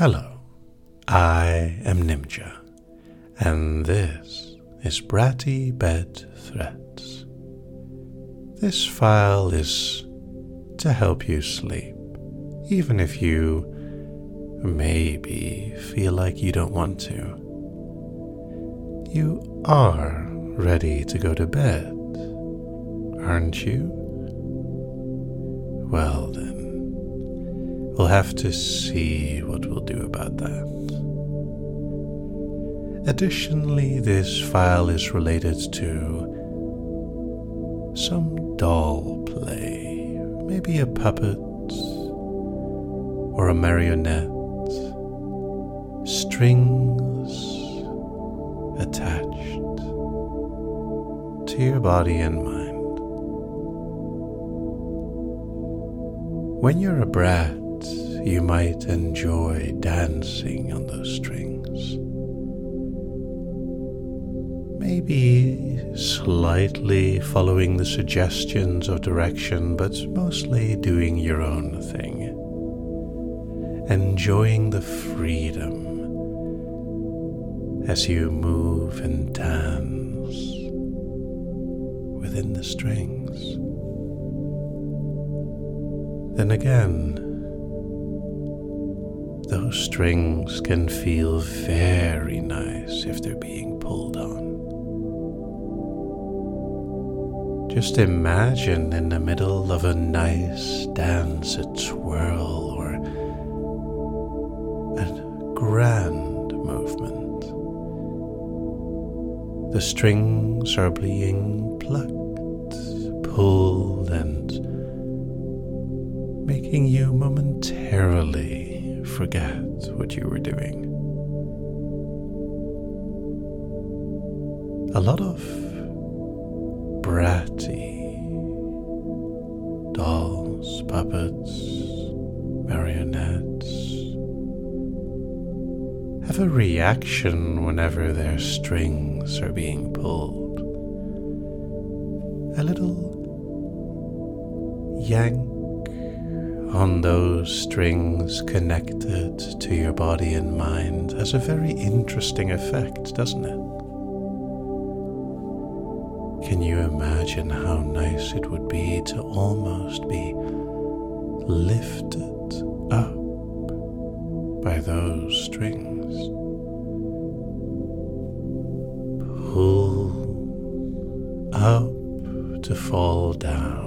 Hello, I am Nimja, and this is Bratty Bed Threads. This file is to help you sleep, even if you maybe feel like you don't want to. You are ready to go to bed, aren't you? Well then, we'll have to see what we'll do about that. Additionally, this file is related to some doll play, maybe a puppet or a marionette, strings attached to your body and mind. When you're a brat, you might enjoy dancing on those strings. Maybe slightly following the suggestions of direction, but mostly doing your own thing. Enjoying the freedom as you move and dance within the strings. Then again, those strings can feel very nice if they're being pulled on. Just imagine in the middle of a nice dance, a twirl or a grand movement. The strings are being plucked, pulled, and making you momentarily forget what you were doing. A lot of bratty dolls, puppets, marionettes have a reaction whenever their strings are being pulled. A little yank on those strings connected to your body and mind has a very interesting effect, doesn't it? Can you imagine how nice it would be to almost be lifted up by those strings? Pulled up to fall down.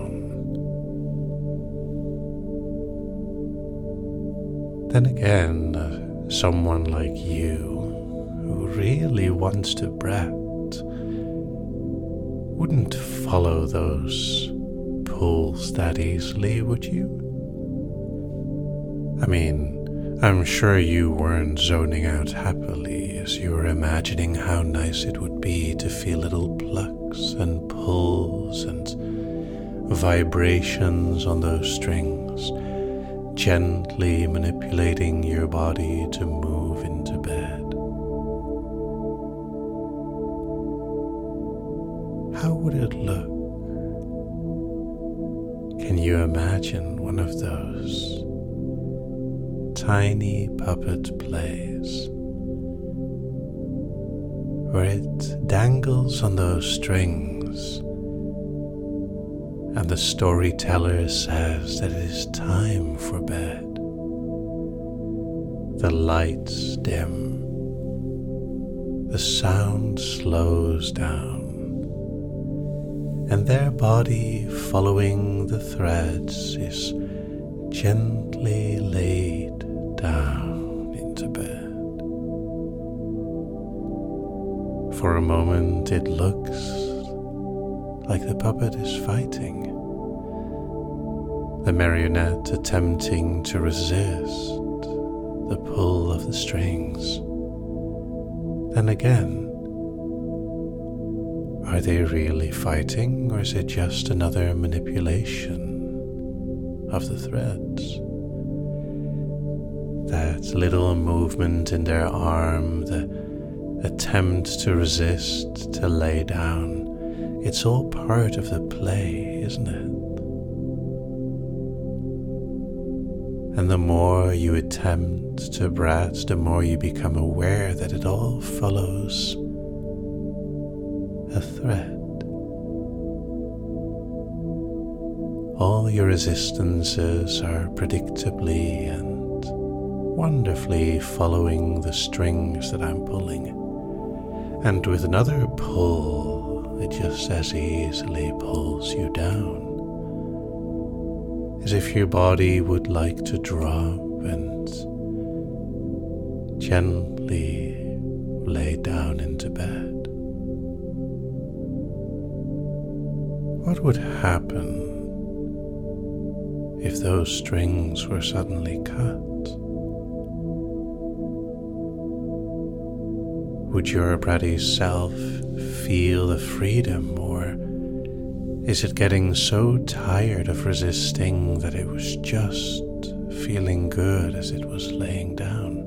Then again, someone like you who really wants to brat wouldn't follow those pulls that easily, would you? I mean, I'm sure you weren't zoning out happily as you were imagining how nice it would be to feel little plucks and pulls and vibrations on those strings, gently manipulating your body to move into bed. How would it look? Can you imagine one of those tiny puppet plays where it dangles on those strings and the storyteller says that it is time for bed? The lights dim, the sound slows down, and their body, following the threads, is gently laid down into bed. For a moment it looks like the puppet is fighting, the marionette attempting to resist the pull of the strings. Then again, are they really fighting, or is it just another manipulation of the threads? That little movement in their arm, the attempt to resist, to lay down, it's all part of the play, isn't it? And the more you attempt to breath, the more you become aware that it all follows a thread. All your resistances are predictably and wonderfully following the strings that I'm pulling. And with another pull, it just as easily pulls you down, as if your body would like to drop and gently lay down into bed. What would happen if those strings were suddenly cut? Would your bratty self feel the freedom, or is it getting so tired of resisting that it was just feeling good as it was laying down?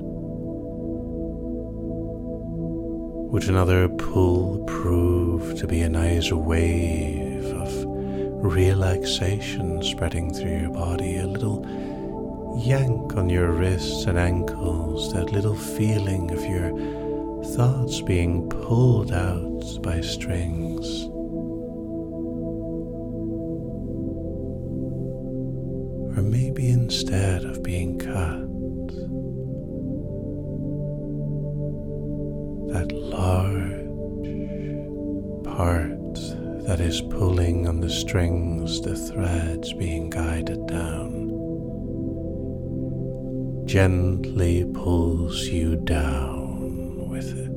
Would another pull prove to be a nice wave of relaxation spreading through your body, a little yank on your wrists and ankles, that little feeling of your thoughts being pulled out by strings? Or maybe instead of being cut, that large part that is pulling on the strings, the threads being guided down, gently pulls you down with it.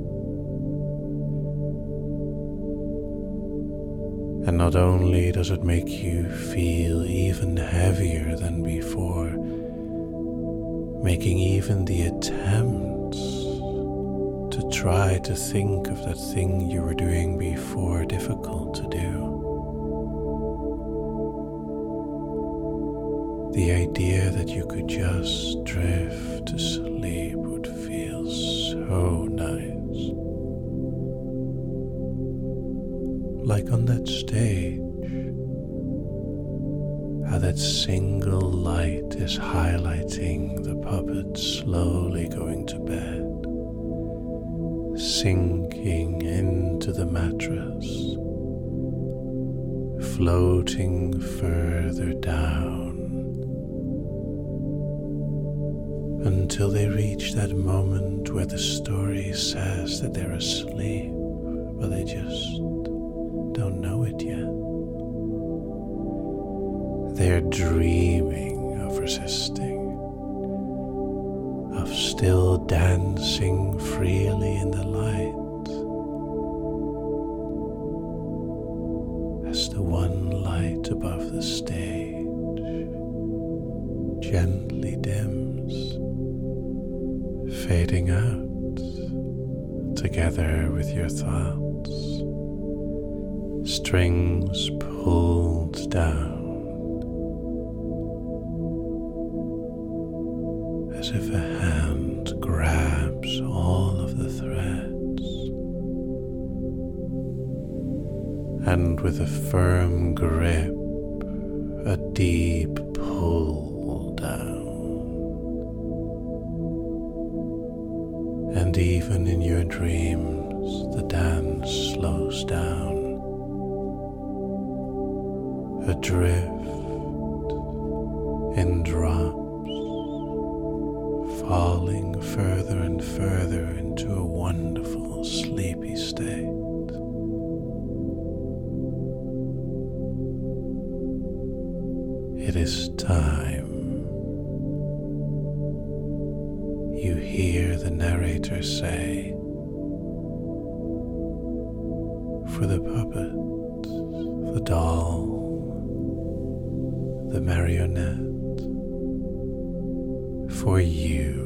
And not only does it make you feel even heavier than before, making even the attempt to try to think of that thing you were doing before difficult to do. The idea that you could just drift to sleep would feel so nice. Like on that stage, how that single light is highlighting the puppet slowly going to bed, sinking into the mattress, floating further down, until they reach that moment where the story says that they're asleep, but they just don't know it yet. They're dreaming of resisting, of still dancing freely in the light, as the one light above the stage gently dims, fading out together with your thoughts. Strings pulled down, as if a hand grabs all of the threads, and with a firm grip, a deep pull down. And even in your dreams, the dance slows down. Adrift in drops, falling further and further into a wonderful sleepy state. It is time. You hear the narrator say, for the puppet, the doll, the marionette, for you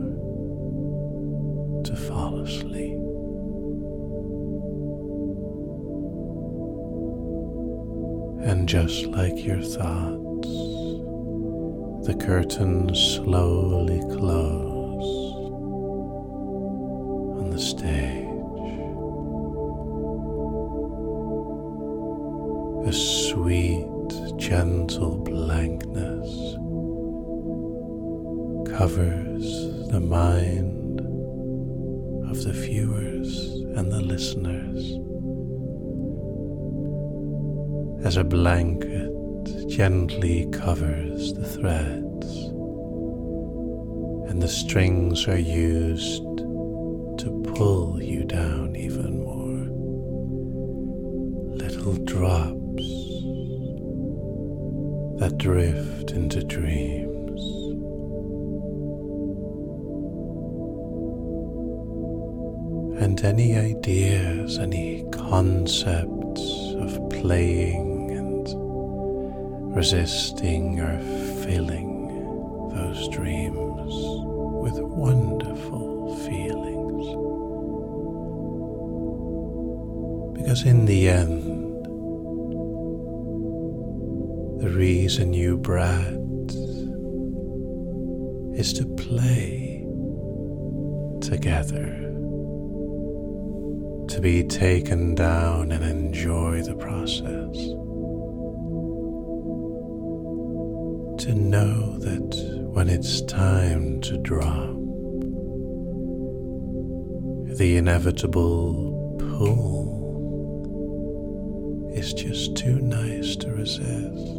to fall asleep. And just like your thoughts, the curtains slowly close on the stage. A sweet, gentle blankness use the mind of the viewers and the listeners as a blanket gently covers the threads, and the strings are used to pull you down even more. Little drops that drift into dreams. And any ideas, any concepts of playing and resisting are filling those dreams with wonderful feelings. Because in the end, the reason you brat is to play together, to be taken down and enjoy the process, to know that when it's time to drop, the inevitable pull is just too nice to resist.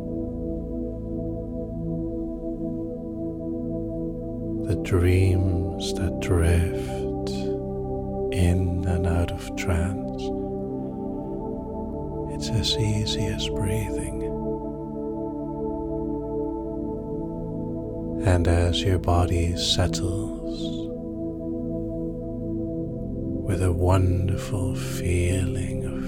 The dreams that drift in and out of trance, it's as easy as breathing. And as your body settles with a wonderful feeling of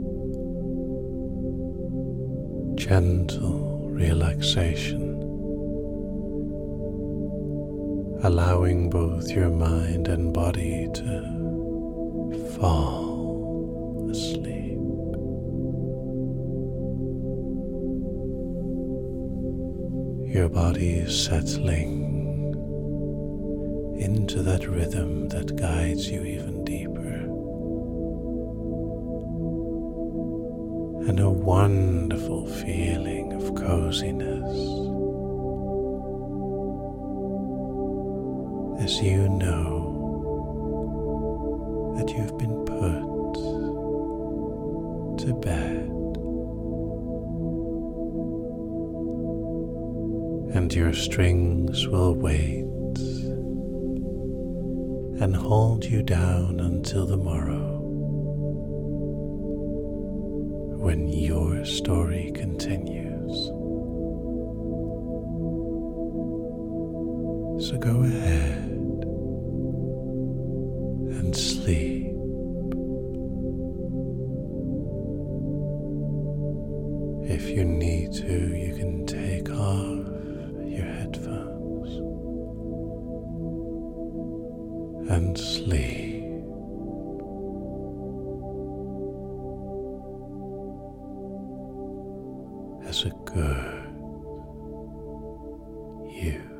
gentle relaxation, allowing both your mind and body to fall asleep. Your body is settling into that rhythm that guides you even deeper, and a wonderful feeling of coziness as you know that you've been put to bed, and your strings will wait and hold you down until the morrow, when your story continues. So go ahead and sleep. If you need to, you can take off your headphones and sleep. As a good you.